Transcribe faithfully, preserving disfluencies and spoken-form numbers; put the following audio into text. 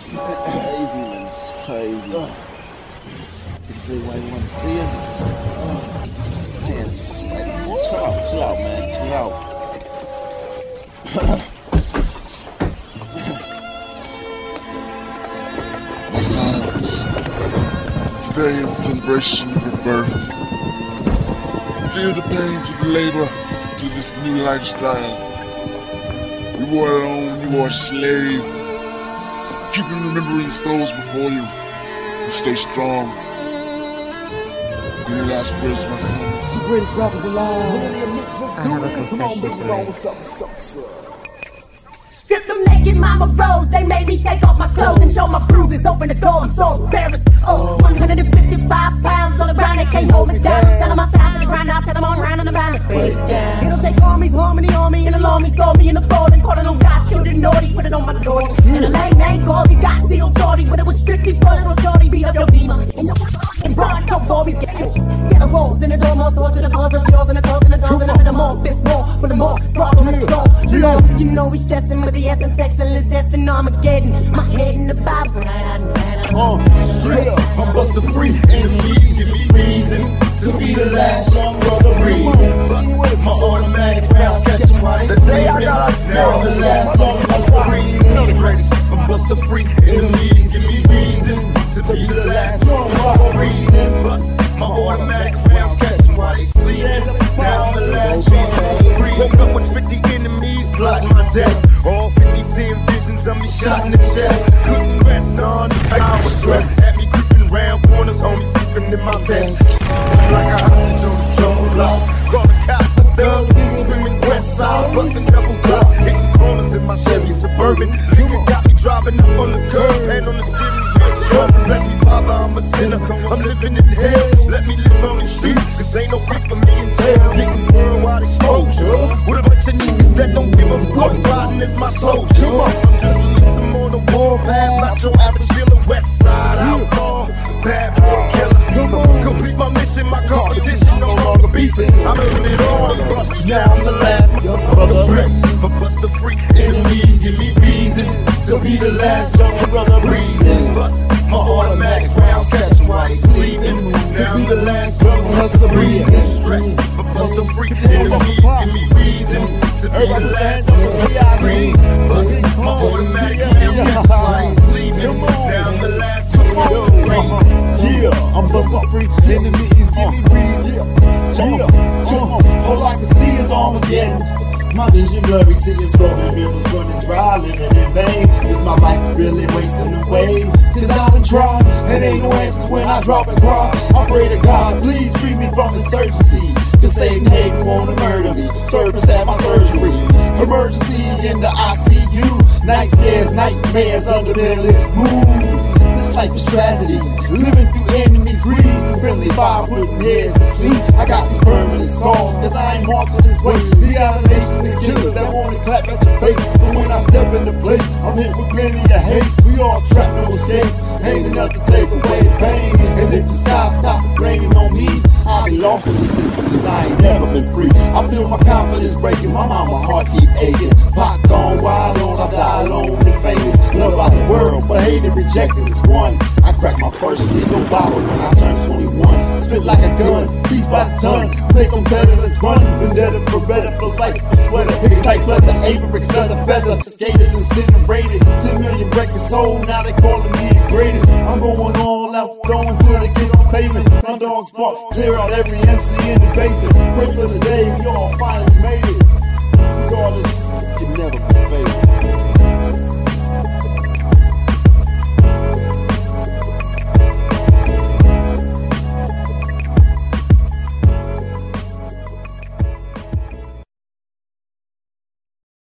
It's crazy, man. It's crazy. Uh, you can say why you want to see us. Uh, man, sweaty. Chill out, chill out, man. Chill out. My sons, today is a celebration of your birth. Feel the pains of labor to this new lifestyle. You were alone, you were a slave. Keep remembering those before you and stay strong. Any last words, my sons? The greatest rappers alive. Millennium mix, let's do this. Come on, baby, roll with something, something, something. Strip them naked, mama rose. They made me take off my clothes and show my bruises. Open the door, I'm so embarrassed. Oh, one hundred fifty-five pounds on the ground, they can't hold me down. Tell them I sound to the ground, now tell them I'm round and around and break it down. It'll take armies, harmony on me, and alarm me, throw me in the fall. And call it on God, shoot it naughty, put it on my door. And the lane ain't gold, you got sealed shorty, but it was strictly for little shorty. Beat up your beamer, and your fucking broad, no ball, we get you. Get a rolls in the door, more door to the balls of yours, and the calls in the doors, and up in the more, fist more, for the more, problem in the door. You know, you know we stressing with the essence, excellence, destined Armageddon. My head in the Bible, Uh, yeah, I'm busted free, enemies give me reason to be the last young brother breathing. My automatic rounds catch them while they sleeping. Now I'm the last young brother breathing. I'm busted free, enemies give me reason to be the last young brother breathing. My automatic rounds catch them while they sleeping. Now I'm the last young brother breathing. Woke up with fifty enemies plotting my death. All fifty seeing visions of me shot in the chest. Couldn't rest on I was stressed. Had me creeping round corners, homie sleeping in my vest. Like a hostage on the control block. Call the cops a thug, screaming west side, busting double block, hitting corners in my Chevy Suburban. Liquor got me driving up on the curb, hand on the steering wheel, swerving. Bless me, Father, I'm a sinner. I'm living in hell. Let me live on the streets, cause ain't no free for me in jail. Getting worldwide exposure with a bunch of niggas that don't give a fuck. Riding is my soldier. I'm just releasing on the warpath, not your average dealer. West side outlaw, bad boy killer. Complete my mission, my competition no longer beefing. I'm living it all. Now I'm the last young brother breathing. But bust the free enemies give me reason to be the last young brother breathing. My automatic rounds catch them while they sleeping. To be the last young hustler breathing. But bust the free enemies give me reason to be the last young brother breathing. But my automatic rounds catch them while they sleeping. Now I'm the last young brother breathing. Yeah, I'm bustin' free, enemies give me reason. Yeah, uh, all I can see is Armageddon. My vision blurry, tears flowing, rivers running dry, living in vain. Is my life really wasting away? Cause I done tried, and ain't no answers when I drop and cry. I pray to God, please free me from insurgency. Cause Satan hate wanna murder me. Service at my surgery. Emergency in the I C U. Night scares, nightmares under village moves. This life is tragedy. Living through enemies' greed. Friendly fire putting heads to sleep. I got these permanent scars, cause I ain't marching this way. We got a nation of killers that wanna clap at your face. So when I step into place, I'm hit with plenty of hate. We all trapped, no escape. Ain't enough to take away the pain. And if the sky stop raining on me, I'll be lost in the system, cause I ain't never been free. I feel my confidence breaking, my mama's heart keep aching. Pot gone wild on, I die alone and famous. Loved by the world, but hated, rejected is one. I cracked my first legal bottle when I turned twenty-one. Spit like a gun, beats by the ton. Make them better, let's run. Vendetta, Beretta, flows like a sweater. Hit like leather, Avericks, leather feathers. Gators incinerated, ten million records sold. Now they calling me the greatest. I'm going all out, throwing till it gets the pavement. My dogs bark, clear out every M C in the basement. Pray for the day we all finally made it.